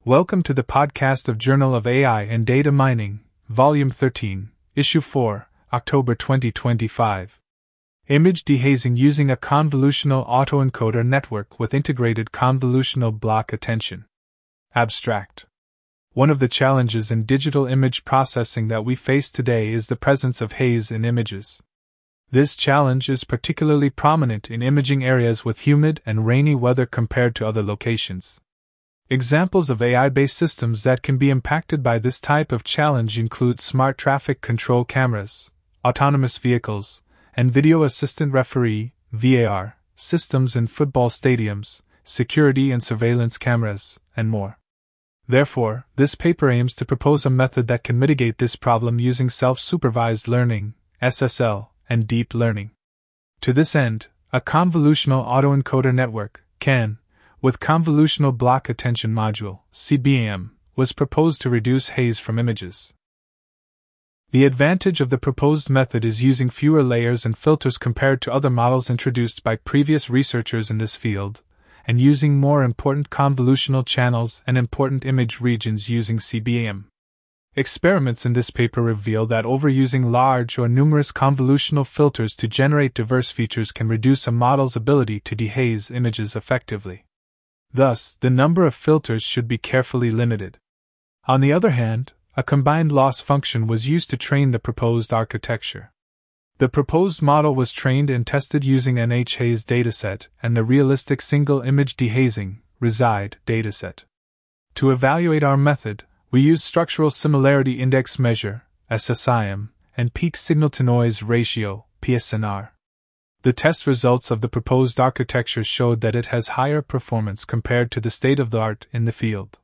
Welcome to the podcast of Journal of AI and Data Mining, Volume 13, Issue 4, October 2025. Image dehazing using a convolutional autoencoder network with integrated convolutional block attention. Abstract. One of the challenges in digital image processing that we face today is the presence of haze in images. This challenge is particularly prominent in imaging areas with humid and rainy weather compared to other locations. Examples of AI-based systems that can be impacted by this type of challenge include smart traffic control cameras, autonomous vehicles, and video assistant referee (VAR) systems in football stadiums, security and surveillance cameras, and more. Therefore, this paper aims to propose a method that can mitigate this problem using self-supervised learning (SSL) and deep learning. To this end, a convolutional autoencoder network (CAN) with Convolutional Block Attention Module (CBAM) was proposed to reduce haze from images. The advantage of the proposed method is using fewer layers and filters compared to other models introduced by previous researchers in this field, and using more important convolutional channels and important image regions using CBAM. Experiments in this paper reveal that overusing large or numerous convolutional filters to generate diverse features can reduce a model's ability to dehaze images effectively. Thus, the number of filters should be carefully limited. On the other hand, a combined loss function was used to train the proposed architecture. The proposed model was trained and tested using an H-haze dataset and the realistic single-image dehazing (RESIDE) dataset. To evaluate our method, we used Structural Similarity Index Measure (SSIM) and Peak Signal-to-Noise Ratio (PSNR). The test results of the proposed architecture showed that it has higher performance compared to the state-of-the-art in the field.